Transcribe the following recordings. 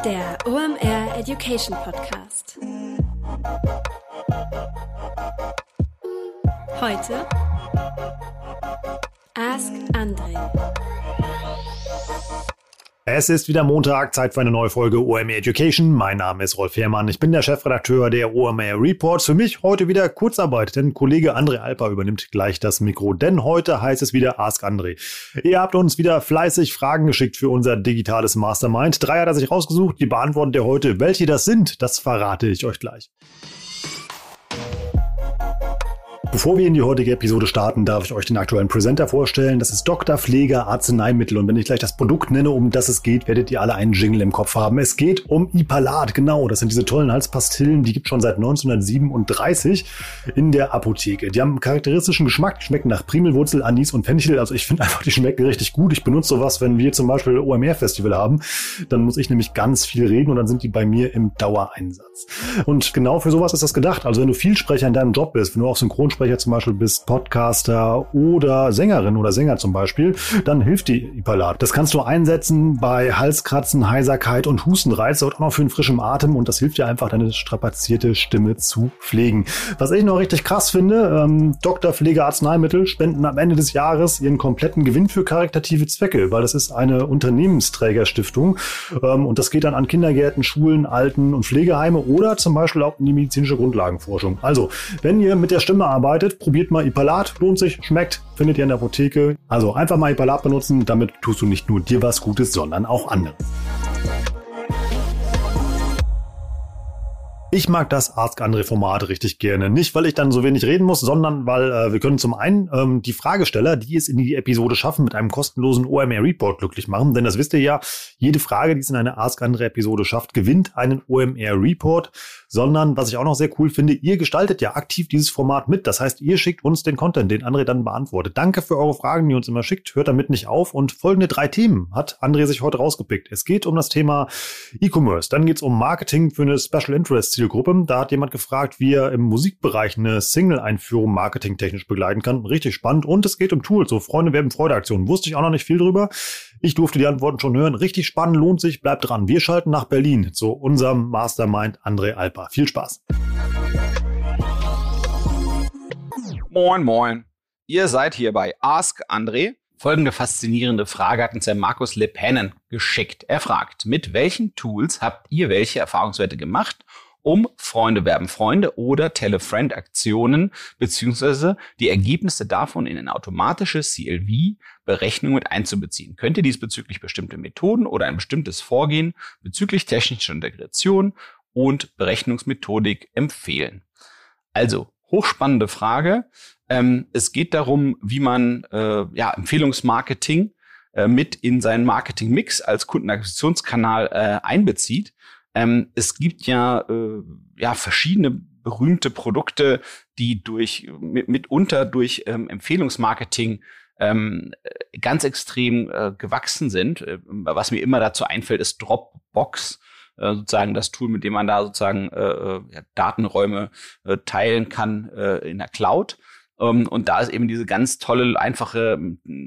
Der OMR Education Podcast. Heute Ask André. Es ist wieder Montag, Zeit für eine neue Folge OMR Education. Mein Name ist Rolf Herrmann, ich bin der Chefredakteur der OMR Reports. Für mich heute wieder Kurzarbeit, denn Kollege André Alper übernimmt gleich das Mikro. Denn heute heißt es wieder Ask André. Ihr habt uns wieder fleißig Fragen geschickt für unser digitales Mastermind. 3 hat er sich rausgesucht, die beantwortet er heute. Welche das sind, das verrate ich euch gleich. Bevor wir in die heutige Episode starten, darf ich euch den aktuellen Presenter vorstellen. Das ist Dr. Pfleger Arzneimittel. Und wenn ich gleich das Produkt nenne, um das es geht, werdet ihr alle einen Jingle im Kopf haben. Es geht um Ipalat, genau. Das sind diese tollen Halspastillen, die gibt es schon seit 1937 in der Apotheke. Die haben einen charakteristischen Geschmack, die schmecken nach Primelwurzel, Anis und Fenchel. Also ich finde einfach, die schmecken richtig gut. Ich benutze sowas, wenn wir zum Beispiel OMR-Festival haben. Dann muss ich nämlich ganz viel reden und dann sind die bei mir im Dauereinsatz. Und genau für sowas ist das gedacht. Also wenn du Vielsprecher in deinem Job bist, wenn du auch Synchronsprecher zum Beispiel bist, Podcaster oder Sängerin oder Sänger zum Beispiel, dann hilft die Ipalat. Das kannst du einsetzen bei Halskratzen, Heiserkeit und Hustenreiz und auch noch für einen frischen Atem und das hilft dir einfach, deine strapazierte Stimme zu pflegen. Was ich noch richtig krass finde, Dr. Pfleger Arzneimittel spenden am Ende des Jahres ihren kompletten Gewinn für karitative Zwecke, weil das ist eine Unternehmensträgerstiftung und das geht dann an Kindergärten, Schulen, Alten- und Pflegeheime oder zum Beispiel auch in die medizinische Grundlagenforschung. Also, wenn ihr mit der Stimme arbeitet, probiert mal Ipalat, lohnt sich, schmeckt, findet ihr in der Apotheke. Also einfach mal Ipalat benutzen, damit tust du nicht nur dir was Gutes, sondern auch anderen. Ich mag das Ask André Format richtig gerne. Nicht, weil ich dann so wenig reden muss, sondern weil wir können zum einen die Fragesteller, die es in die Episode schaffen, mit einem kostenlosen OMR Report glücklich machen. Denn das wisst ihr ja, jede Frage, die es in eine Ask André Episode schafft, gewinnt einen OMR Report. Sondern, was ich auch noch sehr cool finde, ihr gestaltet ja aktiv dieses Format mit. Das heißt, ihr schickt uns den Content, den André dann beantwortet. Danke für eure Fragen, die ihr uns immer schickt. Hört damit nicht auf. Und folgende 3 Themen hat André sich heute rausgepickt. Es geht um das Thema E-Commerce. Dann geht es um Marketing für eine Special Interest Zielgruppe. Da hat jemand gefragt, wie er im Musikbereich eine Single-Einführung marketingtechnisch begleiten kann. Richtig spannend. Und es geht um Tools, so Freunde werben Freude-Aktionen. Wusste ich auch noch nicht viel drüber. Ich durfte die Antworten schon hören. Richtig spannend, lohnt sich, bleibt dran. Wir schalten nach Berlin zu unserem Mastermind André Alper. Viel Spaß. Moin, moin. Ihr seid hier bei Ask André. Folgende faszinierende Frage hat uns der Markus Lepennen geschickt. Er fragt, mit welchen Tools habt ihr welche Erfahrungswerte gemacht, um Freunde werben Freunde oder Tell-a-Friend-Aktionen beziehungsweise die Ergebnisse davon in eine automatische CLV-Berechnung mit einzubeziehen? Könnt ihr diesbezüglich bestimmte Methoden oder ein bestimmtes Vorgehen bezüglich technischer Integration und Berechnungsmethodik empfehlen? Also, hochspannende Frage. Es geht darum, wie man Empfehlungsmarketing mit in seinen Marketingmix als Kundenakquisitionskanal einbezieht. Es gibt ja verschiedene berühmte Produkte, die mitunter durch Empfehlungsmarketing ganz extrem gewachsen sind. Was mir immer dazu einfällt, ist Dropbox, sozusagen das Tool, mit dem man da sozusagen Datenräume teilen kann in der Cloud. Und da ist eben diese ganz tolle, einfache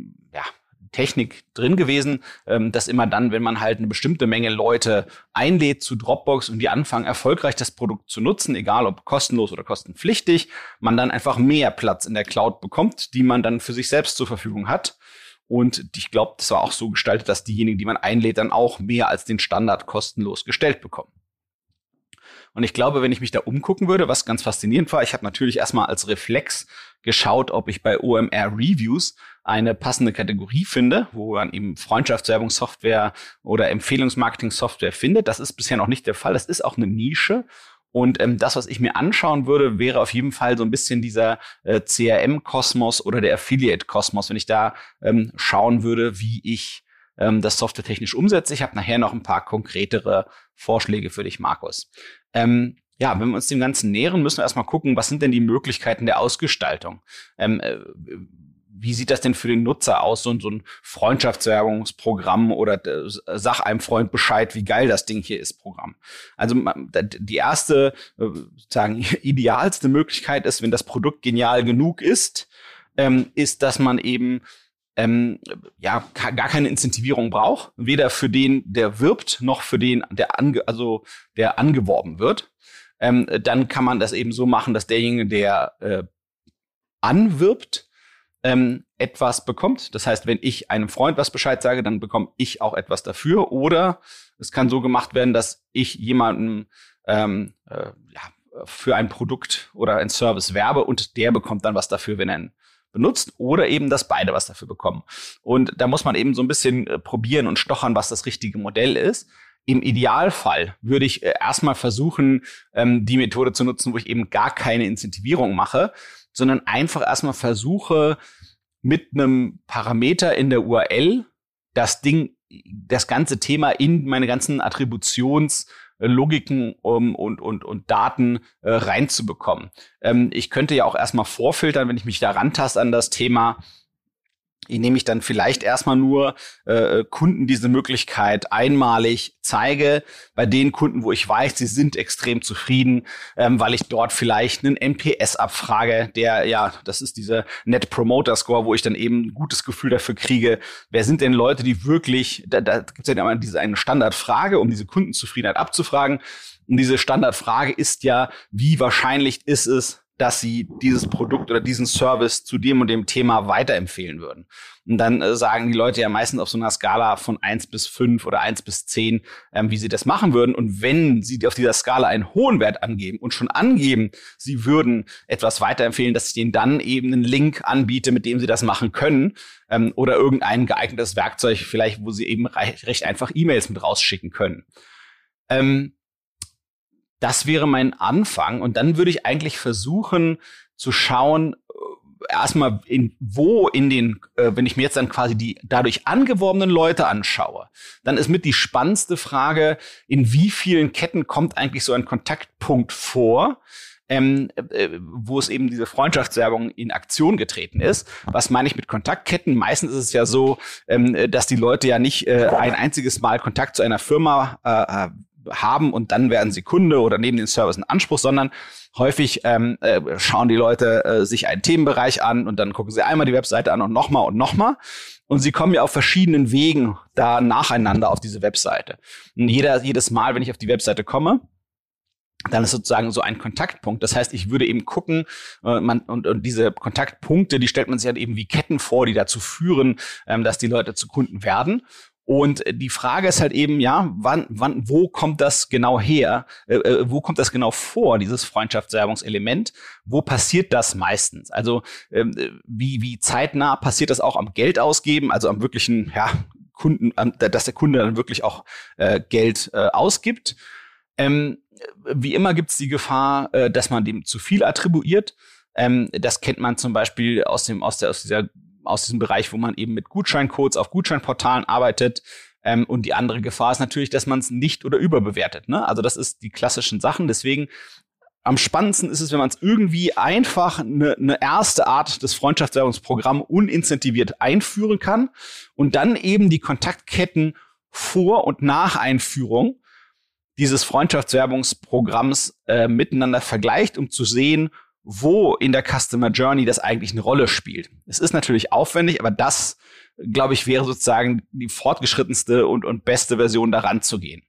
Technik drin gewesen, dass immer dann, wenn man halt eine bestimmte Menge Leute einlädt zu Dropbox und die anfangen erfolgreich das Produkt zu nutzen, egal ob kostenlos oder kostenpflichtig, man dann einfach mehr Platz in der Cloud bekommt, die man dann für sich selbst zur Verfügung hat. Und ich glaube, das war auch so gestaltet, dass diejenigen, die man einlädt, dann auch mehr als den Standard kostenlos gestellt bekommen. Und ich glaube, wenn ich mich da umgucken würde, was ganz faszinierend war, ich habe natürlich erstmal als Reflex geschaut, ob ich bei OMR Reviews eine passende Kategorie finde, wo man eben Freundschaftswerbungssoftware oder Empfehlungsmarketing-Software findet. Das ist bisher noch nicht der Fall. Das ist auch eine Nische. Und das, was ich mir anschauen würde, wäre auf jeden Fall so ein bisschen dieser CRM-Kosmos oder der Affiliate-Kosmos, wenn ich da schauen würde, wie ich das softwaretechnisch umsetze. Ich habe nachher noch ein paar konkretere Vorschläge für dich, Markus. Wenn wir uns dem Ganzen nähern, müssen wir erstmal gucken, was sind denn die Möglichkeiten der Ausgestaltung? Wie sieht das denn für den Nutzer aus, so ein Freundschaftswerbungsprogramm oder sag einem Freund Bescheid, wie geil das Ding hier ist, Programm? Also die erste, sozusagen idealste Möglichkeit ist, wenn das Produkt genial genug ist, ist, dass man eben gar keine Incentivierung braucht, weder für den, der wirbt, noch für den, der angeworben wird. Dann kann man das eben so machen, dass derjenige, der anwirbt, etwas bekommt. Das heißt, wenn ich einem Freund was Bescheid sage, dann bekomme ich auch etwas dafür. Oder es kann so gemacht werden, dass ich jemanden für ein Produkt oder ein Service werbe und der bekommt dann was dafür, wenn er ihn benutzt. Oder eben, dass beide was dafür bekommen. Und da muss man eben so ein bisschen probieren und stochern, was das richtige Modell ist. Im Idealfall würde ich erstmal versuchen, die Methode zu nutzen, wo ich eben gar keine Incentivierung mache, sondern einfach erstmal versuche, mit einem Parameter in der URL das ganze Thema in meine ganzen Attributionslogiken und Daten reinzubekommen. Ich könnte ja auch erstmal vorfiltern, wenn ich mich da rantaste an das Thema, indem ich dann vielleicht erstmal nur Kunden diese Möglichkeit einmalig zeige. Bei den Kunden, wo ich weiß, sie sind extrem zufrieden, weil ich dort vielleicht einen NPS abfrage, das ist dieser Net Promoter Score, wo ich dann eben ein gutes Gefühl dafür kriege, wer sind denn Leute, die wirklich, da gibt es ja immer eine Standardfrage, um diese Kundenzufriedenheit abzufragen. Und diese Standardfrage ist ja, wie wahrscheinlich ist es, dass sie dieses Produkt oder diesen Service zu dem und dem Thema weiterempfehlen würden. Und dann sagen die Leute ja meistens auf so einer Skala von 1 bis 5 oder 1 bis 10, wie sie das machen würden. Und wenn sie auf dieser Skala einen hohen Wert angeben und schon angeben, sie würden etwas weiterempfehlen, dass ich denen dann eben einen Link anbiete, mit dem sie das machen können, oder irgendein geeignetes Werkzeug vielleicht, wo sie eben recht einfach E-Mails mit rausschicken können. Das wäre mein Anfang. Und dann würde ich eigentlich versuchen zu schauen, erstmal wenn ich mir jetzt dann quasi die dadurch angeworbenen Leute anschaue, dann ist mit die spannendste Frage, in wie vielen Ketten kommt eigentlich so ein Kontaktpunkt vor, wo es eben diese Freundschaftswerbung in Aktion getreten ist. Was meine ich mit Kontaktketten? Meistens ist es ja so, dass die Leute ja nicht ein einziges Mal Kontakt zu einer Firma haben und dann werden sie Kunde oder nehmen den Service in Anspruch, sondern häufig schauen die Leute sich einen Themenbereich an und dann gucken sie einmal die Webseite an und nochmal und nochmal. Und sie kommen ja auf verschiedenen Wegen da nacheinander auf diese Webseite. Und jedes Mal, wenn ich auf die Webseite komme, dann ist sozusagen so ein Kontaktpunkt. Das heißt, ich würde eben gucken, und diese Kontaktpunkte, die stellt man sich halt eben wie Ketten vor, die dazu führen, dass die Leute zu Kunden werden. Und die Frage ist halt eben, wo kommt das genau her? Wo kommt das genau vor, dieses Freundschaftswerbungselement? Wo passiert das meistens? Also wie zeitnah passiert das auch am Geld ausgeben, also am wirklichen Kunden, dass der Kunde dann wirklich auch Geld ausgibt? Wie immer gibt es die Gefahr, dass man dem zu viel attribuiert. Das kennt man zum Beispiel aus diesem Bereich, wo man eben mit Gutscheincodes auf Gutscheinportalen arbeitet. Und die andere Gefahr ist natürlich, dass man es nicht oder überbewertet. Ne? Also das ist die klassischen Sachen. Deswegen am spannendsten ist es, wenn man es irgendwie einfach eine erste Art des Freundschaftswerbungsprogramms unincentiviert einführen kann und dann eben die Kontaktketten vor und nach Einführung dieses Freundschaftswerbungsprogramms miteinander vergleicht, um zu sehen, wo in der Customer Journey das eigentlich eine Rolle spielt. Es ist natürlich aufwendig, aber das, glaube ich, wäre sozusagen die fortgeschrittenste und beste Version, daran zu gehen.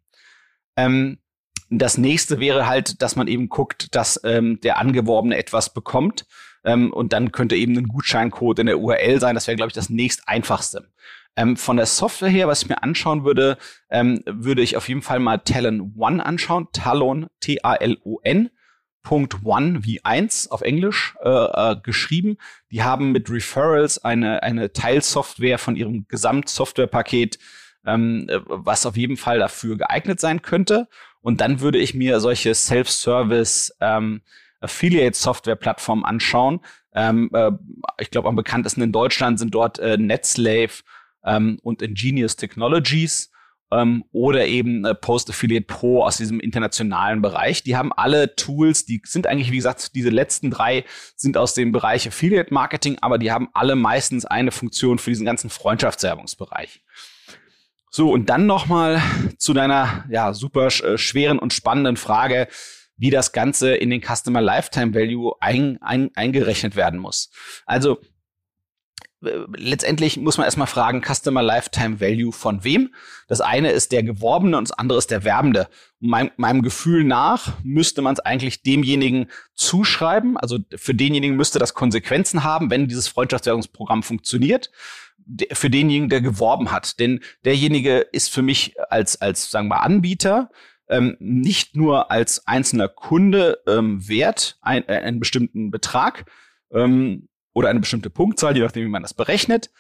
Das nächste wäre halt, dass man eben guckt, dass der Angeworbene etwas bekommt. Und dann könnte eben ein Gutscheincode in der URL sein. Das wäre, glaube ich, das nächst einfachste. Von der Software her, was ich mir anschauen würde, würde ich auf jeden Fall mal Talon One anschauen. Talon, T-A-L-O-N. .1 wie 1 auf Englisch geschrieben. Die haben mit Referrals eine Teilsoftware von ihrem Gesamtsoftwarepaket, was auf jeden Fall dafür geeignet sein könnte. Und dann würde ich mir solche Self-Service Affiliate-Software-Plattformen anschauen. Ich glaube, am bekanntesten in Deutschland sind dort NetSlave und Ingenious Technologies. Oder eben Post Affiliate Pro aus diesem internationalen Bereich. Die haben alle Tools, die sind eigentlich, wie gesagt, diese letzten 3 sind aus dem Bereich Affiliate Marketing, aber die haben alle meistens eine Funktion für diesen ganzen Freundschaftswerbungsbereich. So, und dann nochmal zu deiner super schweren und spannenden Frage, wie das Ganze in den Customer Lifetime Value eingerechnet werden muss. Also letztendlich muss man erstmal fragen, Customer Lifetime Value von wem? Das eine ist der Geworbene und das andere ist der Werbende. Meinem Gefühl nach müsste man es eigentlich demjenigen zuschreiben. Also für denjenigen müsste das Konsequenzen haben, wenn dieses Freundschaftswerbungsprogramm funktioniert. Für denjenigen, der geworben hat. Denn derjenige ist für mich als sagen wir Anbieter nicht nur als einzelner Kunde wert, einen bestimmten Betrag, oder eine bestimmte Punktzahl, je nachdem, wie man das berechnet,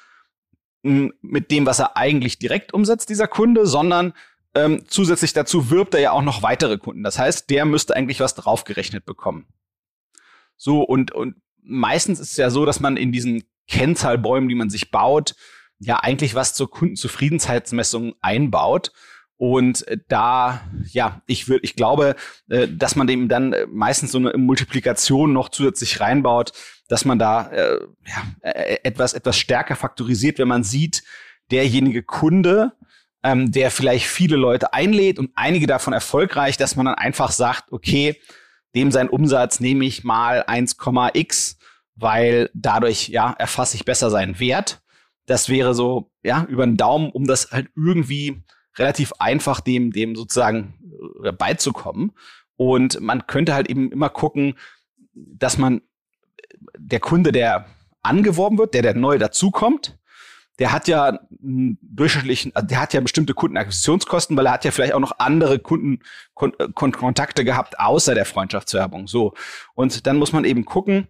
mit dem, was er eigentlich direkt umsetzt, dieser Kunde, sondern zusätzlich dazu wirbt er ja auch noch weitere Kunden. Das heißt, der müsste eigentlich was draufgerechnet bekommen. So, und meistens ist es ja so, dass man in diesen Kennzahlbäumen, die man sich baut, ja eigentlich was zur Kundenzufriedenheitsmessung einbaut. Und da, ja, ich glaube, dass man dem dann meistens so eine Multiplikation noch zusätzlich reinbaut, dass man da etwas stärker faktorisiert, wenn man sieht, derjenige Kunde, der vielleicht viele Leute einlädt und einige davon erfolgreich, dass man dann einfach sagt, okay, dem sein Umsatz nehme ich mal 1,x, weil dadurch erfasse ich besser seinen Wert. Das wäre so über den Daumen, um das halt irgendwie relativ einfach dem sozusagen beizukommen. Und man könnte halt eben immer gucken, dass man der Kunde, der angeworben wird, der neu dazukommt, der hat ja bestimmte Kundenakquisitionskosten, weil er hat ja vielleicht auch noch andere Kontakte gehabt, außer der Freundschaftswerbung. So. Und dann muss man eben gucken,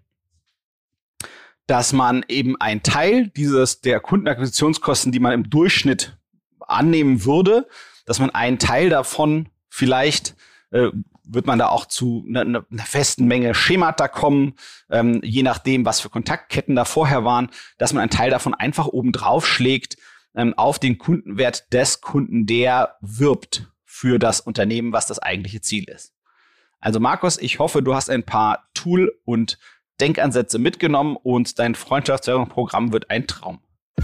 dass man eben einen Teil der Kundenakquisitionskosten, die man im Durchschnitt annehmen würde, dass man einen Teil davon vielleicht wird man da auch zu einer festen Menge Schemata kommen, je nachdem, was für Kontaktketten da vorher waren, dass man einen Teil davon einfach oben drauf schlägt auf den Kundenwert des Kunden, der wirbt für das Unternehmen, was das eigentliche Ziel ist. Also Markus, ich hoffe, du hast ein paar Tool- und Denkansätze mitgenommen und dein Freundschaftswerbungsprogramm wird ein Traum.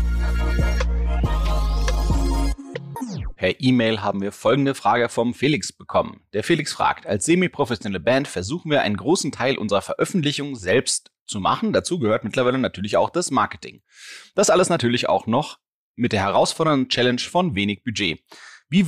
Per E-Mail haben wir folgende Frage vom Felix bekommen. Der Felix fragt, als semi-professionelle Band versuchen wir einen großen Teil unserer Veröffentlichung selbst zu machen. Dazu gehört mittlerweile natürlich auch das Marketing. Das alles natürlich auch noch mit der herausfordernden Challenge von wenig Budget. Wie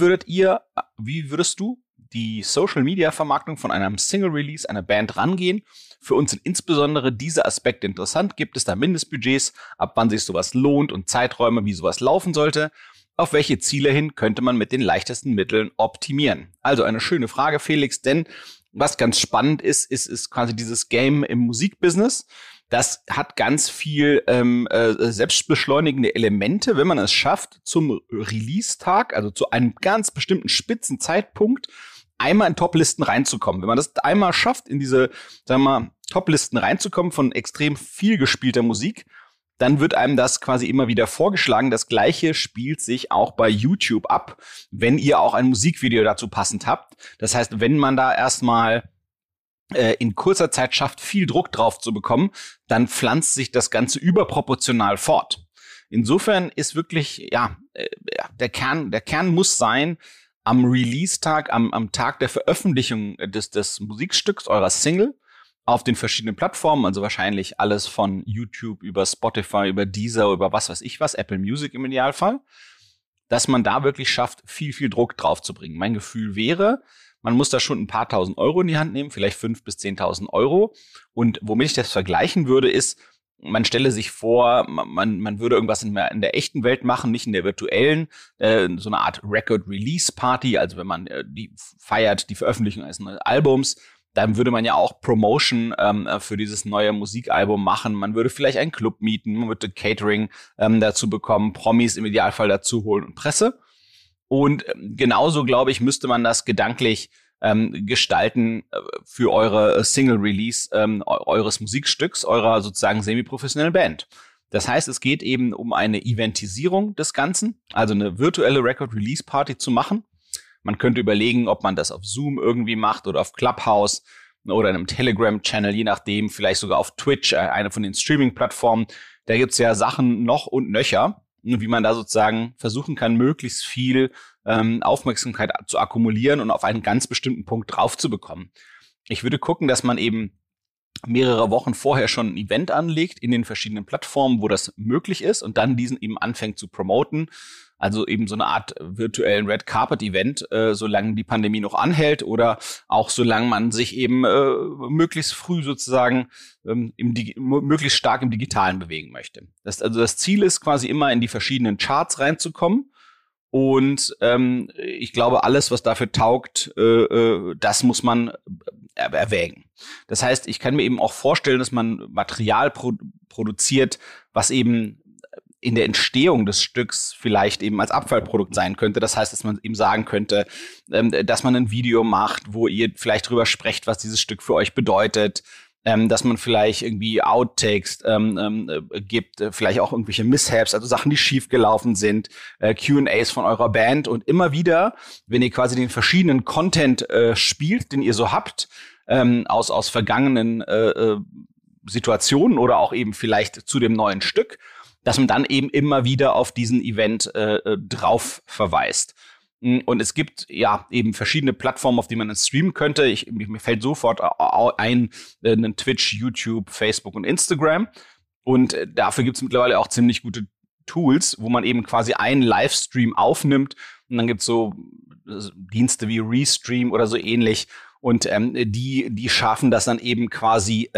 würdest du die Social-Media-Vermarktung von einem Single-Release einer Band rangehen? Für uns sind insbesondere diese Aspekte interessant. Gibt es da Mindestbudgets, ab wann sich sowas lohnt und Zeiträume, wie sowas laufen sollte? Auf welche Ziele hin könnte man mit den leichtesten Mitteln optimieren? Also eine schöne Frage, Felix, denn was ganz spannend ist quasi dieses Game im Musikbusiness. Das hat ganz viel selbstbeschleunigende Elemente, wenn man es schafft, zum Release-Tag, also zu einem ganz bestimmten spitzen Zeitpunkt, einmal in Top-Listen reinzukommen. Wenn man das einmal schafft, in diese, sagen wir mal, Top-Listen reinzukommen von extrem viel gespielter Musik, dann wird einem das quasi immer wieder vorgeschlagen. Das Gleiche spielt sich auch bei YouTube ab, wenn ihr auch ein Musikvideo dazu passend habt. Das heißt, wenn man da erstmal in kurzer Zeit schafft, viel Druck drauf zu bekommen, dann pflanzt sich das Ganze überproportional fort. Insofern ist wirklich, der Kern muss sein, am Release-Tag, am Tag der Veröffentlichung des Musikstücks, eurer Single, auf den verschiedenen Plattformen, also wahrscheinlich alles von YouTube über Spotify, über Deezer, über was weiß ich was, Apple Music im Idealfall, dass man da wirklich schafft, viel, viel Druck drauf zu bringen. Mein Gefühl wäre, man muss da schon ein paar tausend Euro in die Hand nehmen, vielleicht 5.000 bis 10.000 Euro. Und womit ich das vergleichen würde, ist, man stelle sich vor, man würde irgendwas in der echten Welt machen, nicht in der virtuellen, so eine Art Record-Release-Party, also wenn man die feiert, die Veröffentlichung eines neuen Albums, dann würde man ja auch Promotion für dieses neue Musikalbum machen. Man würde vielleicht einen Club mieten, man würde Catering dazu bekommen, Promis im Idealfall dazu holen und Presse. Und genauso, glaube ich, müsste man das gedanklich gestalten für eure Single-Release eures Musikstücks, eurer sozusagen semi-professionellen Band. Das heißt, es geht eben um eine Eventisierung des Ganzen, also eine virtuelle Record-Release-Party zu machen. Man könnte überlegen, ob man das auf Zoom irgendwie macht oder auf Clubhouse oder in einem Telegram-Channel, je nachdem, vielleicht sogar auf Twitch, eine von den Streaming-Plattformen. Da gibt's ja Sachen noch und nöcher, wie man da sozusagen versuchen kann, möglichst viel Aufmerksamkeit zu akkumulieren und auf einen ganz bestimmten Punkt drauf zu bekommen. Ich würde gucken, dass man eben mehrere Wochen vorher schon ein Event anlegt in den verschiedenen Plattformen, wo das möglich ist und dann diesen eben anfängt zu promoten. Also eben so eine Art virtuellen Red Carpet Event, solange die Pandemie noch anhält oder auch solange man sich eben möglichst früh sozusagen möglichst stark im Digitalen bewegen möchte. Das Ziel ist quasi immer in die verschiedenen Charts reinzukommen. Und ich glaube, alles, was dafür taugt, das muss man erwägen. Das heißt, ich kann mir eben auch vorstellen, dass man Material produziert, was eben in der Entstehung des Stücks vielleicht eben als Abfallprodukt sein könnte. Das heißt, dass man eben sagen könnte, dass man ein Video macht, wo ihr vielleicht drüber sprecht, was dieses Stück für euch bedeutet, dass man vielleicht irgendwie Outtakes gibt, vielleicht auch irgendwelche Mishaps, also Sachen, die schiefgelaufen sind, Q&As von eurer Band und immer wieder, wenn ihr quasi den verschiedenen Content spielt, den ihr so habt, aus vergangenen Situationen oder auch eben vielleicht zu dem neuen Stück, dass man dann eben immer wieder auf diesen Event drauf verweist. Und es gibt ja eben verschiedene Plattformen, auf die man das streamen könnte. Mir fällt sofort ein, Twitch, YouTube, Facebook und Instagram. Und dafür gibt es mittlerweile auch ziemlich gute Tools, wo man eben quasi einen Livestream aufnimmt. Und dann gibt es so Dienste wie Restream oder so ähnlich. Und die schaffen das dann eben quasi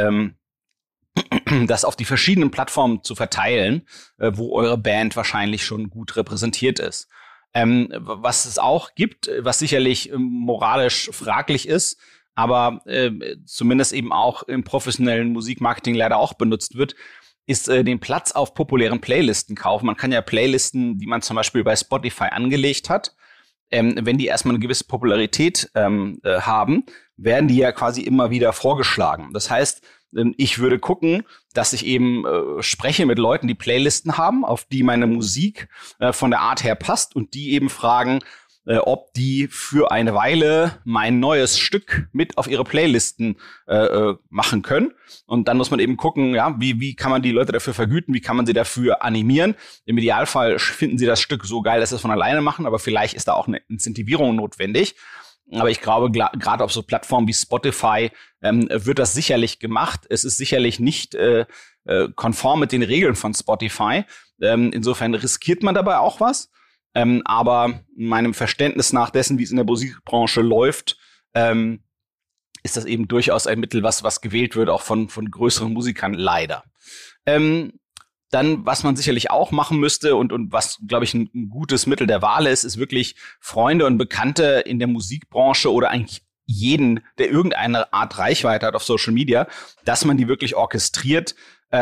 das auf die verschiedenen Plattformen zu verteilen, wo eure Band wahrscheinlich schon gut repräsentiert ist. Was es auch gibt, was sicherlich moralisch fraglich ist, aber zumindest eben auch im professionellen Musikmarketing leider auch benutzt wird, ist den Platz auf populären Playlisten kaufen. Man kann ja Playlisten, die man zum Beispiel bei Spotify angelegt hat, wenn die erstmal eine gewisse Popularität haben, werden die ja quasi immer wieder vorgeschlagen. Das heißt, ich würde gucken, dass ich eben spreche mit Leuten, die Playlisten haben, auf die meine Musik von der Art her passt und die eben fragen, ob die für eine Weile mein neues Stück mit auf ihre Playlisten machen können. Und dann muss man eben gucken, ja, wie kann man die Leute dafür vergüten, wie kann man sie dafür animieren. Im Idealfall finden sie das Stück so geil, dass sie es von alleine machen, aber vielleicht ist da auch eine Incentivierung notwendig. Aber ich glaube, gerade auf so Plattformen wie Spotify wird das sicherlich gemacht. Es ist sicherlich nicht konform mit den Regeln von Spotify. Insofern riskiert man dabei auch was. Aber meinem Verständnis nach dessen, wie es in der Musikbranche läuft, ist das eben durchaus ein Mittel, was gewählt wird, auch von größeren Musikern, leider. Dann, was man sicherlich auch machen müsste und was, glaube ich, ein gutes Mittel der Wahl ist wirklich Freunde und Bekannte in der Musikbranche oder eigentlich jeden, der irgendeine Art Reichweite hat auf Social Media, dass man die wirklich orchestriert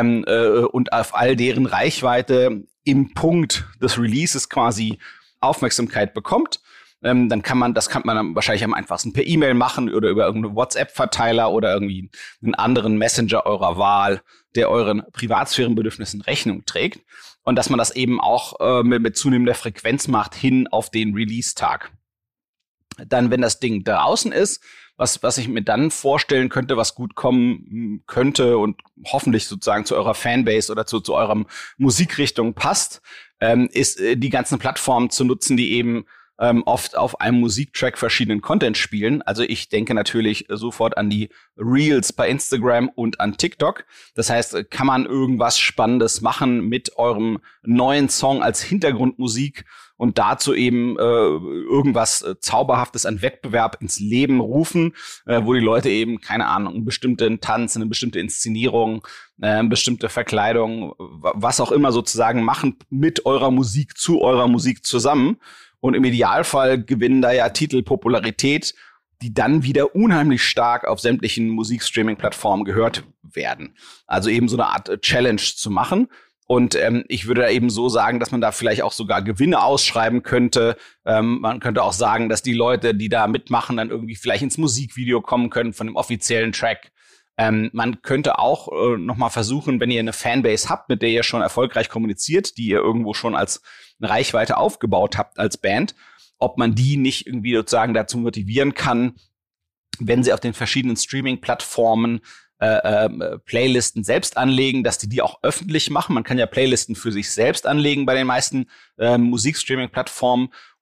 und auf all deren Reichweite im Punkt des Releases quasi Aufmerksamkeit bekommt. Dann kann man dann wahrscheinlich am einfachsten per E-Mail machen oder über irgendeinen WhatsApp-Verteiler oder irgendwie einen anderen Messenger eurer Wahl, der euren Privatsphärenbedürfnissen Rechnung trägt. Und dass man das eben auch mit zunehmender Frequenz macht hin auf den Release-Tag. Dann, wenn das Ding draußen ist, was ich mir dann vorstellen könnte, was gut kommen könnte und hoffentlich sozusagen zu eurer Fanbase oder zu eurem Musikrichtung passt, ist die ganzen Plattformen zu nutzen, die eben oft auf einem Musiktrack verschiedenen Content spielen. Also ich denke natürlich sofort an die Reels bei Instagram und an TikTok. Das heißt, kann man irgendwas Spannendes machen mit eurem neuen Song als Hintergrundmusik und dazu eben irgendwas Zauberhaftes an Wettbewerb ins Leben rufen, wo die Leute eben, keine Ahnung, einen bestimmten Tanz, eine bestimmte Inszenierung, eine bestimmte Verkleidung, was auch immer sozusagen machen mit eurer Musik, zu eurer Musik zusammen. Und im Idealfall gewinnen da ja Titel Popularität, die dann wieder unheimlich stark auf sämtlichen Musikstreaming-Plattformen gehört werden. Also eben so eine Art Challenge zu machen. Und ich würde da eben so sagen, dass man da vielleicht auch sogar Gewinne ausschreiben könnte. Man könnte auch sagen, dass die Leute, die da mitmachen, dann irgendwie vielleicht ins Musikvideo kommen können von dem offiziellen Track. Man könnte auch noch mal versuchen, wenn ihr eine Fanbase habt, mit der ihr schon erfolgreich kommuniziert, die ihr irgendwo schon als eine Reichweite aufgebaut habt als Band, ob man die nicht irgendwie sozusagen dazu motivieren kann, wenn sie auf den verschiedenen Streaming-Plattformen Playlisten selbst anlegen, dass die auch öffentlich machen. Man kann ja Playlisten für sich selbst anlegen bei den meisten Musikstreaming-Plattformen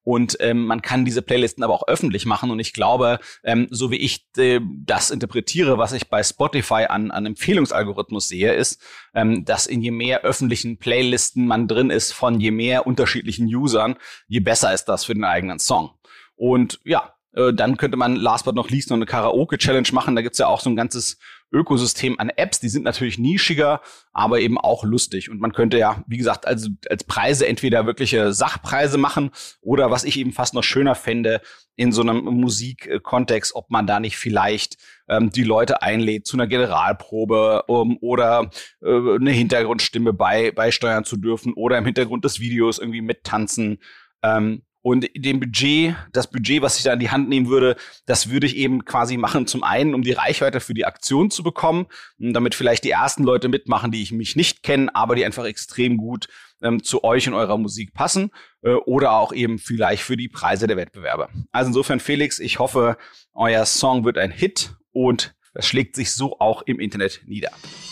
Und man kann diese Playlisten aber auch öffentlich machen. Und ich glaube, so wie ich das interpretiere, was ich bei Spotify an Empfehlungsalgorithmus sehe, ist, dass in je mehr öffentlichen Playlisten man drin ist von je mehr unterschiedlichen Usern, je besser ist das für den eigenen Song. Und ja, dann könnte man last but not least noch eine Karaoke-Challenge machen. Da gibt's ja auch so ein ganzes Ökosystem an Apps. Die sind natürlich nischiger, aber eben auch lustig. Und man könnte ja, wie gesagt, also als Preise entweder wirkliche Sachpreise machen oder, was ich eben fast noch schöner fände, in so einem Musikkontext, ob man da nicht vielleicht die Leute einlädt zu einer Generalprobe oder eine Hintergrundstimme beisteuern zu dürfen oder im Hintergrund des Videos irgendwie mittanzen. Und das Budget, was ich da in die Hand nehmen würde, das würde ich eben quasi machen, zum einen, um die Reichweite für die Aktion zu bekommen, damit vielleicht die ersten Leute mitmachen, die ich mich nicht kenne, aber die einfach extrem gut zu euch und eurer Musik passen, oder auch eben vielleicht für die Preise der Wettbewerbe. Also insofern, Felix, ich hoffe, euer Song wird ein Hit und das schlägt sich so auch im Internet nieder.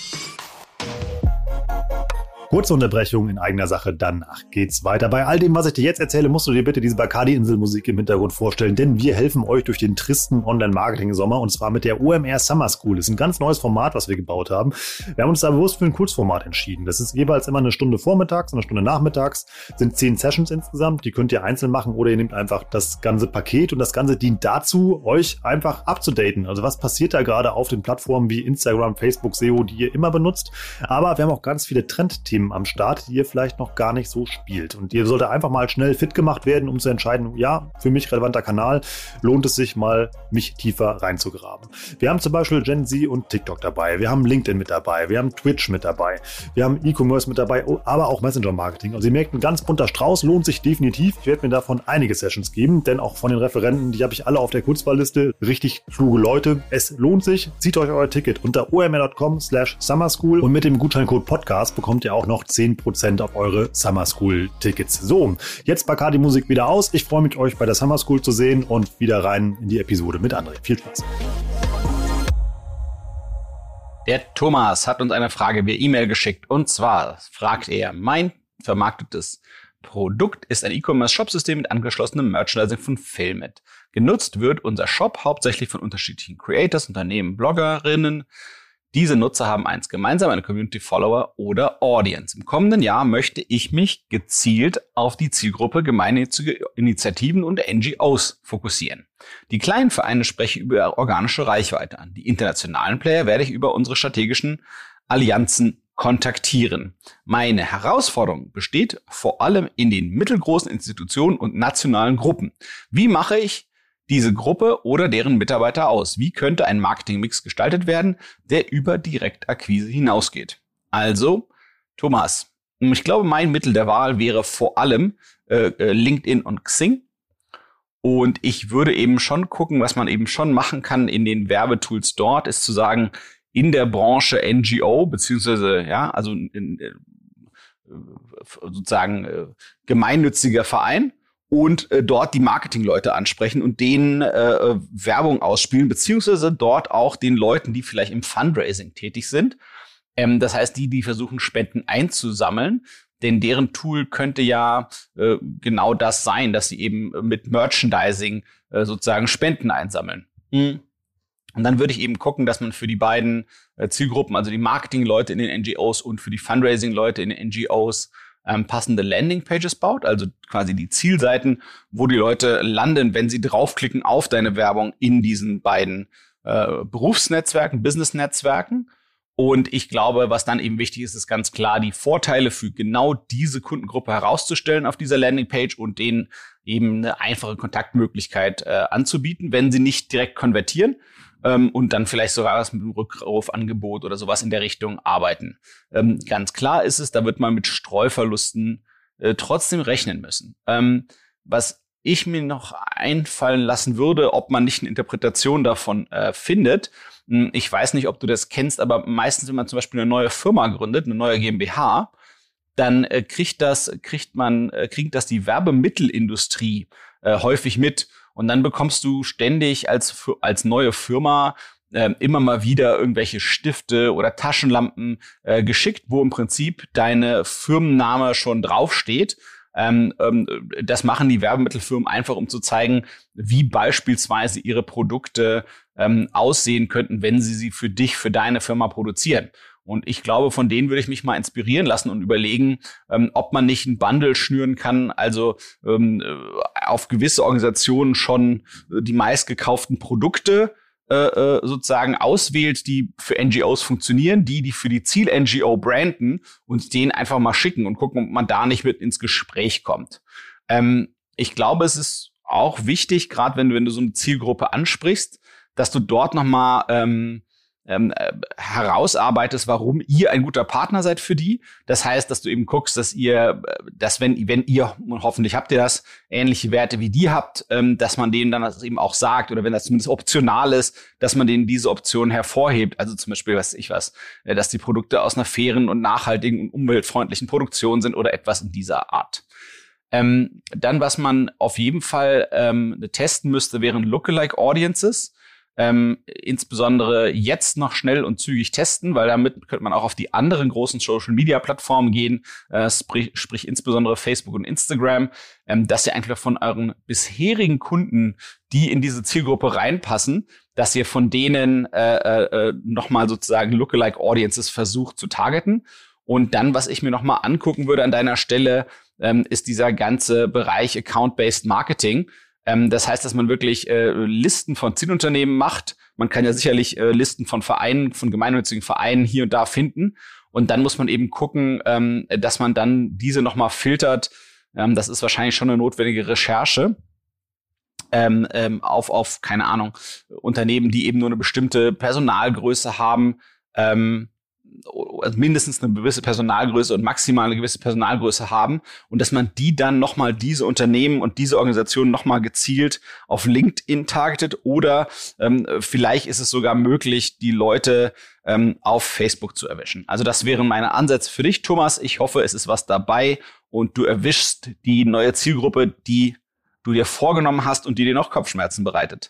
Kurze Unterbrechung in eigener Sache, danach geht's weiter. Bei all dem, was ich dir jetzt erzähle, musst du dir bitte diese Bacardi-Insel-Musik im Hintergrund vorstellen, denn wir helfen euch durch den tristen Online-Marketing-Sommer und zwar mit der OMR Summer School. Das ist ein ganz neues Format, was wir gebaut haben. Wir haben uns da bewusst für ein Kurzformat entschieden. Das ist jeweils immer eine Stunde vormittags und eine Stunde nachmittags. Sind 10 Sessions insgesamt, die könnt ihr einzeln machen oder ihr nehmt einfach das ganze Paket und das Ganze dient dazu, euch einfach abzudaten. Also was passiert da gerade auf den Plattformen wie Instagram, Facebook, SEO, die ihr immer benutzt. Aber wir haben auch ganz viele Trendthemen am Start, die ihr vielleicht noch gar nicht so spielt. Und ihr solltet einfach mal schnell fit gemacht werden, um zu entscheiden, ja, für mich relevanter Kanal, lohnt es sich mal, mich tiefer reinzugraben. Wir haben zum Beispiel Gen Z und TikTok dabei, wir haben LinkedIn mit dabei, wir haben Twitch mit dabei, wir haben E-Commerce mit dabei, aber auch Messenger-Marketing. Also ihr merkt, ein ganz bunter Strauß, lohnt sich definitiv. Ich werde mir davon einige Sessions geben, denn auch von den Referenten, die habe ich alle auf der Kurzwahlliste, richtig kluge Leute. Es lohnt sich, zieht euch euer Ticket unter omr.com/summerschool und mit dem Gutscheincode Podcast bekommt ihr auch noch 10% auf eure Summer School Tickets. So, jetzt Bacardi Musik wieder aus. Ich freue mich, euch bei der Summer School zu sehen und wieder rein in die Episode mit André. Viel Spaß. Der Thomas hat uns eine Frage via E-Mail geschickt und zwar fragt er, mein vermarktetes Produkt ist ein E-Commerce-Shop-System mit angeschlossenem Merchandising von Filmit. Genutzt wird unser Shop hauptsächlich von unterschiedlichen Creators, Unternehmen, Bloggerinnen. Diese Nutzer haben eins gemeinsam, eine Community Follower oder Audience. Im kommenden Jahr möchte ich mich gezielt auf die Zielgruppe gemeinnützige Initiativen und NGOs fokussieren. Die kleinen Vereine spreche ich über organische Reichweite an. Die internationalen Player werde ich über unsere strategischen Allianzen kontaktieren. Meine Herausforderung besteht vor allem in den mittelgroßen Institutionen und nationalen Gruppen. Wie mache ich diese Gruppe oder deren Mitarbeiter aus? Wie könnte ein Marketingmix gestaltet werden, der über Direktakquise hinausgeht? Also, Thomas, ich glaube, mein Mittel der Wahl wäre vor allem LinkedIn und Xing. Und ich würde eben schon gucken, was man eben schon machen kann in den Werbetools dort, ist zu sagen, in der Branche NGO, beziehungsweise, ja, also sozusagen gemeinnütziger Verein, und dort die Marketingleute ansprechen und denen Werbung ausspielen, beziehungsweise dort auch den Leuten, die vielleicht im Fundraising tätig sind. Das heißt, die versuchen, Spenden einzusammeln, denn deren Tool könnte ja genau das sein, dass sie eben mit Merchandising sozusagen Spenden einsammeln. Und dann würde ich eben gucken, dass man für die beiden Zielgruppen, also die Marketingleute in den NGOs und für die Fundraising-Leute in den NGOs, passende Landingpages baut, also quasi die Zielseiten, wo die Leute landen, wenn sie draufklicken auf deine Werbung in diesen beiden Berufsnetzwerken, Business-Netzwerken. Und ich glaube, was dann eben wichtig ist, ist ganz klar, die Vorteile für genau diese Kundengruppe herauszustellen auf dieser Landingpage und denen eben eine einfache Kontaktmöglichkeit anzubieten, wenn sie nicht direkt konvertieren. Und dann vielleicht sogar was mit einem Rückrufangebot oder sowas in der Richtung arbeiten. Ganz klar ist es, da wird man mit Streuverlusten trotzdem rechnen müssen. Was ich mir noch einfallen lassen würde, ob man nicht eine Interpretation davon findet. Ich weiß nicht, ob du das kennst, aber meistens, wenn man zum Beispiel eine neue Firma gründet, eine neue GmbH, dann kriegt das die Werbemittelindustrie häufig mit. Und dann bekommst du ständig als neue Firma immer mal wieder irgendwelche Stifte oder Taschenlampen geschickt, wo im Prinzip deine Firmenname schon draufsteht. Das machen die Werbemittelfirmen einfach, um zu zeigen, wie beispielsweise ihre Produkte aussehen könnten, wenn sie für dich, für deine Firma produzieren. Und ich glaube, von denen würde ich mich mal inspirieren lassen und überlegen, ob man nicht ein Bundle schnüren kann, also auf gewisse Organisationen schon die meistgekauften Produkte sozusagen auswählt, die für NGOs funktionieren, die für die Ziel-NGO branden und denen einfach mal schicken und gucken, ob man da nicht mit ins Gespräch kommt. Ich glaube, es ist auch wichtig, gerade wenn du so eine Zielgruppe ansprichst, dass du dort nochmal herausarbeitest, warum ihr ein guter Partner seid für die. Das heißt, dass du eben guckst, dass wenn ihr, und hoffentlich habt ihr das, ähnliche Werte wie die habt, dass man denen dann das eben auch sagt, oder wenn das zumindest optional ist, dass man denen diese Option hervorhebt. Also zum Beispiel, dass die Produkte aus einer fairen und nachhaltigen und umweltfreundlichen Produktion sind oder etwas in dieser Art. Dann, was man auf jeden Fall testen müsste, wären Lookalike Audiences. Insbesondere jetzt noch schnell und zügig testen, weil damit könnte man auch auf die anderen großen Social-Media-Plattformen gehen, sprich insbesondere Facebook und Instagram, dass ihr einfach von euren bisherigen Kunden, die in diese Zielgruppe reinpassen, dass ihr von denen nochmal sozusagen Lookalike Audiences versucht zu targeten. Und dann, was ich mir nochmal angucken würde an deiner Stelle, ist dieser ganze Bereich Account-Based Marketing. Das heißt, dass man wirklich Listen von Zielunternehmen macht. Man kann ja sicherlich Listen von Vereinen, von gemeinnützigen Vereinen hier und da finden. Und dann muss man eben gucken, dass man dann diese nochmal filtert. Das ist wahrscheinlich schon eine notwendige Recherche. Auf, keine Ahnung, Unternehmen, die eben nur eine bestimmte Personalgröße haben, also mindestens eine gewisse Personalgröße und maximal eine gewisse Personalgröße haben, und dass man die dann nochmal, diese Unternehmen und diese Organisationen nochmal gezielt auf LinkedIn targetet, oder vielleicht ist es sogar möglich, die Leute auf Facebook zu erwischen. Also das wären meine Ansätze für dich, Thomas. Ich hoffe, es ist was dabei und du erwischst die neue Zielgruppe, die du dir vorgenommen hast und die dir noch Kopfschmerzen bereitet.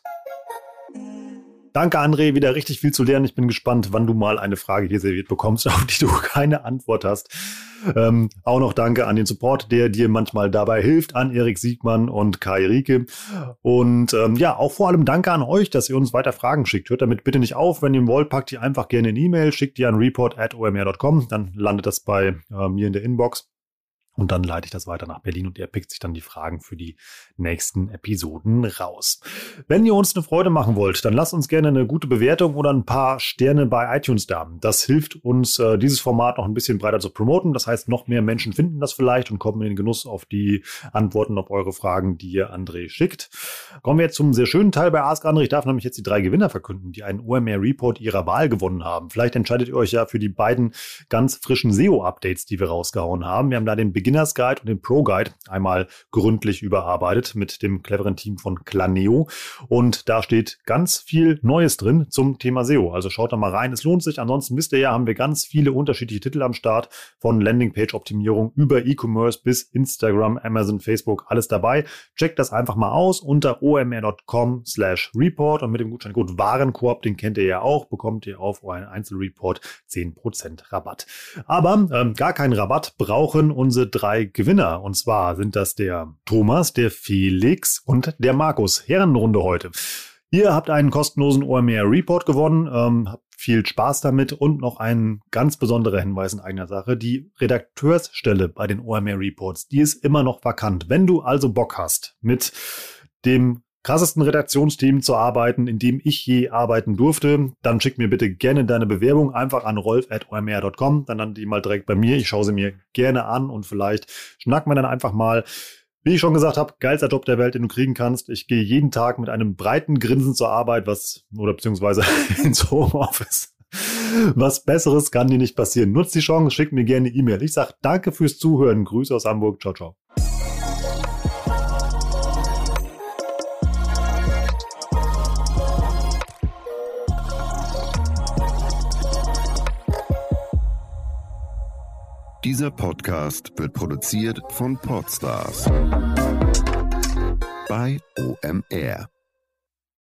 Danke, André, wieder richtig viel zu lernen. Ich bin gespannt, wann du mal eine Frage hier serviert bekommst, auf die du keine Antwort hast. Auch noch danke an den Support, der dir manchmal dabei hilft, an Erik Siegmann und Kai Rieke. Und auch vor allem danke an euch, dass ihr uns weiter Fragen schickt. Hört damit bitte nicht auf. Wenn ihr wollt, packt ihr einfach gerne eine E-Mail, schickt die an report@omr.com. Dann landet das bei mir in der Inbox. Und dann leite ich das weiter nach Berlin und er pickt sich dann die Fragen für die nächsten Episoden raus. Wenn ihr uns eine Freude machen wollt, dann lasst uns gerne eine gute Bewertung oder ein paar Sterne bei iTunes da. Das hilft uns, dieses Format noch ein bisschen breiter zu promoten. Das heißt, noch mehr Menschen finden das vielleicht und kommen in den Genuss auf die Antworten auf eure Fragen, die ihr André schickt. Kommen wir jetzt zum sehr schönen Teil bei Ask André. Ich darf nämlich jetzt die 3 Gewinner verkünden, die einen OMR-Report ihrer Wahl gewonnen haben. Vielleicht entscheidet ihr euch ja für die beiden ganz frischen SEO-Updates, die wir rausgehauen haben. Wir haben da den Beginners Guide und den Pro Guide einmal gründlich überarbeitet mit dem cleveren Team von Planeo. Und da steht ganz viel Neues drin zum Thema SEO. Also schaut da mal rein, es lohnt sich. Ansonsten wisst ihr ja, haben wir ganz viele unterschiedliche Titel am Start, von Landingpage-Optimierung über E-Commerce bis Instagram, Amazon, Facebook, alles dabei. Checkt das einfach mal aus unter omr.com/report und mit dem Gutscheincode Warenkorb, den kennt ihr ja auch, bekommt ihr auf euren Einzelreport 10% Rabatt. Aber gar keinen Rabatt brauchen unsere 3 Gewinner. Und zwar sind das der Thomas, der Felix und der Markus. Herrenrunde heute. Ihr habt einen kostenlosen OMR-Report gewonnen. Habt viel Spaß damit und noch ein ganz besonderer Hinweis in eigener Sache. Die Redakteursstelle bei den OMR-Reports, die ist immer noch vakant. Wenn du also Bock hast, mit dem krassesten Redaktionsteam zu arbeiten, in dem ich je arbeiten durfte, dann schick mir bitte gerne deine Bewerbung einfach an rolf@omr.com. Dann landet die mal direkt bei mir. Ich schaue sie mir gerne an und vielleicht schnacken wir dann einfach mal. Wie ich schon gesagt habe, geilster Job der Welt, den du kriegen kannst. Ich gehe jeden Tag mit einem breiten Grinsen zur Arbeit, beziehungsweise ins Homeoffice. Was Besseres kann dir nicht passieren. Nutzt die Chance, schick mir gerne eine E-Mail. Ich sage danke fürs Zuhören. Grüße aus Hamburg. Ciao, ciao. Dieser Podcast wird produziert von Podstars bei OMR.